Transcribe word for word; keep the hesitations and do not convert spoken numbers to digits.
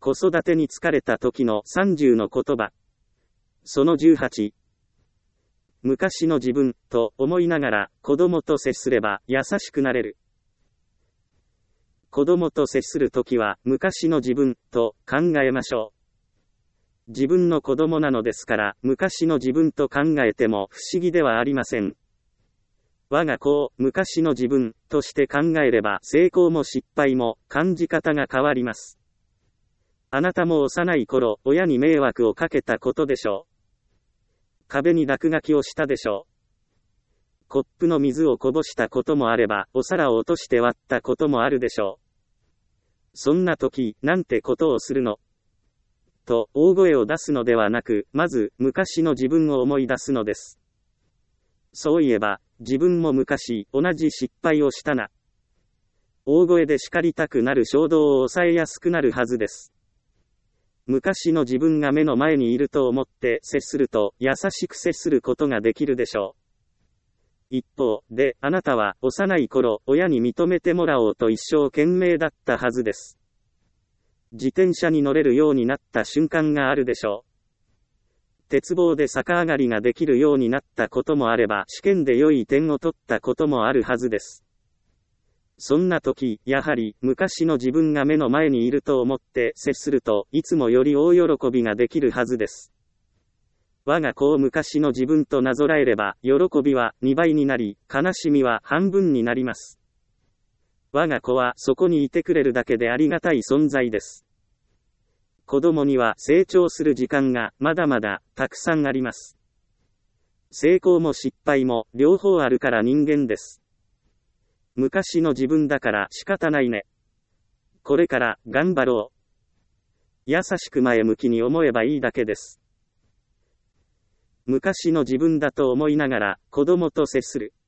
子育てに疲れた時のさんじゅうの言葉。そのじゅうはち。昔の自分と思いながら子供と接すれば優しくなれる。子供と接するときは昔の自分と考えましょう。自分の子供なのですから昔の自分と考えても不思議ではありません。我が子を昔の自分として考えれば成功も失敗も感じ方が変わります。あなたも幼い頃親に迷惑をかけたことでしょう。壁に落書きをしたでしょう。コップの水をこぼしたこともあればお皿を落として割ったこともあるでしょう。そんな時なんてことをするのと大声を出すのではなく、まず昔の自分を思い出すのです。そういえば自分も昔同じ失敗をしたな。大声で叱りたくなる衝動を抑えやすくなるはずです。昔の自分が目の前にいると思って接すると優しく接することができるでしょう。一方であなたは幼い頃親に認めてもらおうと一生懸命だったはずです。自転車に乗れるようになった瞬間があるでしょう。鉄棒で逆上がりができるようになったこともあれば試験で良い点を取ったこともあるはずです。そんな時、やはり昔の自分が目の前にいると思って接するといつもより大喜びができるはずです。我が子を昔の自分となぞらえれば喜びはにばいになり、悲しみは半分になります。我が子はそこにいてくれるだけでありがたい存在です。子供には成長する時間がまだまだたくさんあります。成功も失敗も両方あるから人間です。昔の自分だから仕方ないね。これから頑張ろう。優しく前向きに思えばいいだけです。昔の自分だと思いながら子供と接する。